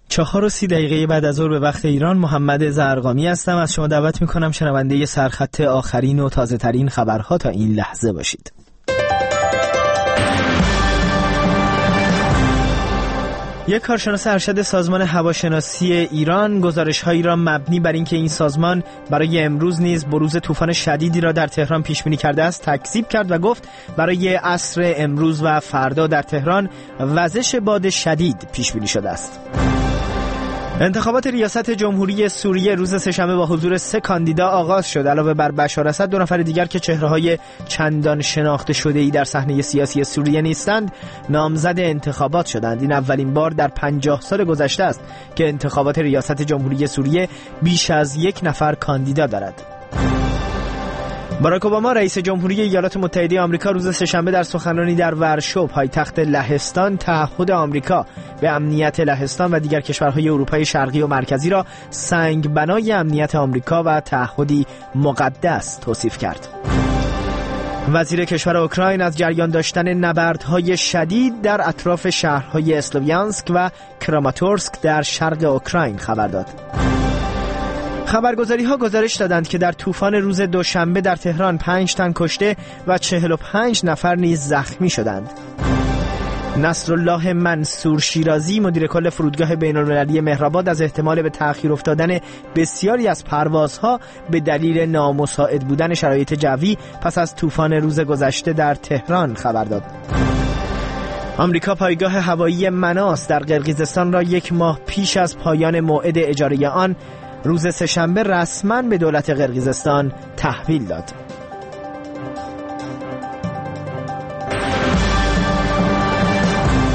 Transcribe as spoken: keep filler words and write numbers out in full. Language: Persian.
چهار و سی دقیقه بعد از ظهر به وقت ایران، محمد زرقامی هستم. از شما دعوت میکنم شنونده سرخط آخرین و تازه ترین خبرها تا این لحظه باشید. یک کارشناس ارشد سازمان هواشناسی ایران گزارش‌هایی را مبنی بر اینکه این سازمان برای امروز نیز بروز طوفان شدیدی را در تهران پیش بینی کرده است تکذیب کرد و گفت برای عصر امروز و فردا در تهران وزش باد شدید پیش بینی شده است. انتخابات ریاست جمهوری سوریه روز سه‌شنبه با حضور سه کاندیدا آغاز شد. علاوه بر بشار اسد، دو نفر دیگر که چهره‌های چندان شناخته شده‌ای در صحنه سیاسی سوریه نیستند، نامزد انتخابات شدند. این اولین بار در پنجاه سال گذشته است که انتخابات ریاست جمهوری سوریه بیش از یک نفر کاندیدا دارد. باراک اوباما رئیس جمهوری ایالات متحده آمریکا روز سه‌شنبه در سخنرانی در ورشو پایتخت لهستان تعهد آمریکا به امنیت لهستان و دیگر کشورهای اروپای شرقی و مرکزی را سنگ بنای امنیت آمریکا و تعهدی مقدس توصیف کرد. وزیر کشور اوکراین از جریان داشتن نبردهای شدید در اطراف شهرهای اسلویانسک و کراماتورسک در شرق اوکراین خبر داد. خبرگزاری ها گزارش دادند که در طوفان روز دوشنبه در تهران پنج تن کشته و چهل و پنج نفر نیز زخمی شدند. نصرالله منصور شیرازی مدیر کل فرودگاه بین‌المللی مهرآباد از احتمال به تأخیر افتادن بسیاری از پروازها به دلیل نامساعد بودن شرایط جوی پس از طوفان روز گذشته در تهران خبر داد. آمریکا پایگاه هوایی مناس در قرقیزستان را یک ماه پیش از پایان موعد اجاره آن روز سه‌شنبه رسما به دولت قرقیزستان تحویل داد.